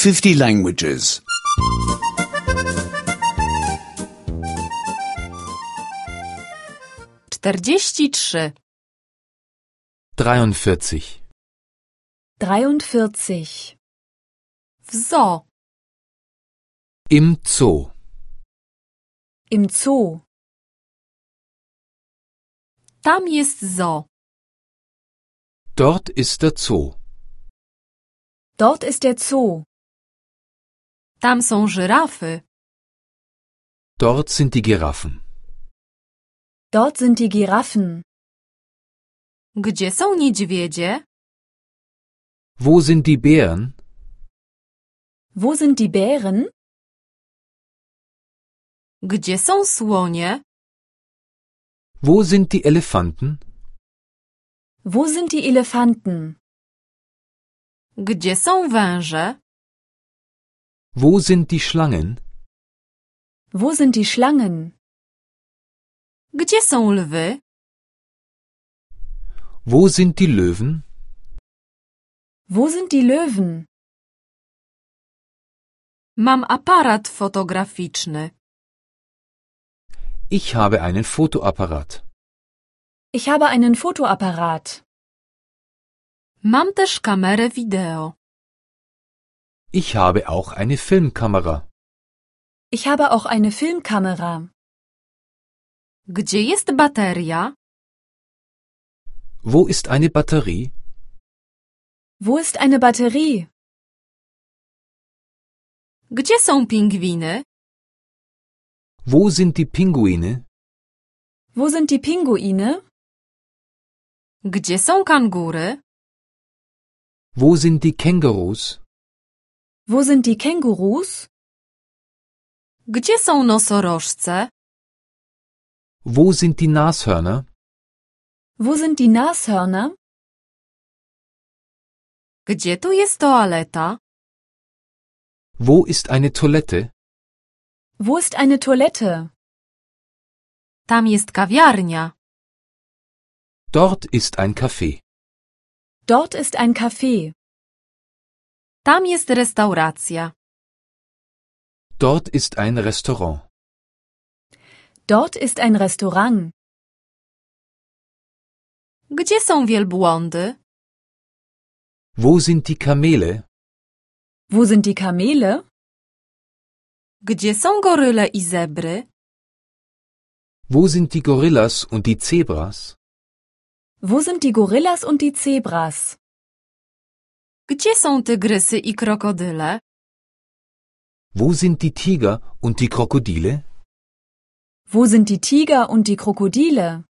50 languages. 43. 43. 43. W zoo. Im Zoo. Im Zoo. Tam jest zoo. Dort ist der Zoo. Dort ist der Zoo. Tam są żyrafy. Dort sind die Giraffen. Dort sind die Giraffen. Gdzie są niedźwiedzie? Wo sind die Bären? Wo sind die Bären? Gdzie są słonie? Wo sind die Elefanten? Wo sind die Elefanten? Gdzie są węże? Wo sind die Schlangen? Wo sind die Schlangen? Gdzie są lwy? Wo sind die Löwen? Wo sind die Löwen? Mam aparat fotograficzny. Ich habe einen Fotoapparat. Ich habe einen Fotoapparat. Mam też kamerę wideo. Ich habe auch eine Filmkamera. Ich habe auch eine Filmkamera. Gdzie jest bateria? Wo ist eine Batterie? Wo ist eine Batterie? Gdzie są pingwiny? Wo sind die Pinguine? Wo sind die Pinguine? Gdzie są kangury? Wo sind die Kängurus? Wo sind die Kängurus? Gdzie są nosorożce? Wo sind die Nashörner? Wo sind die Nashörner? Gdzie tu jest toaleta? Wo ist eine Toilette? Wo ist eine Toilette? Tam jest kawiarnia. Dort ist ein Café. Dort ist ein Café. Tam jest restauracja. Dort ist ein Restaurant. Dort ist ein Restaurant. Gdzie są wielbłądy? Wo sind die Kamele? Wo sind die Kamele? Gdzie są goryle i zebry? Wo sind die Gorillas und die Zebras? Wo sind die Gorillas und die Zebras? Gdzie są tygrysy i krokodyle? Wo sind die Tiger und die Krokodile? Wo sind die Tiger und die Krokodile?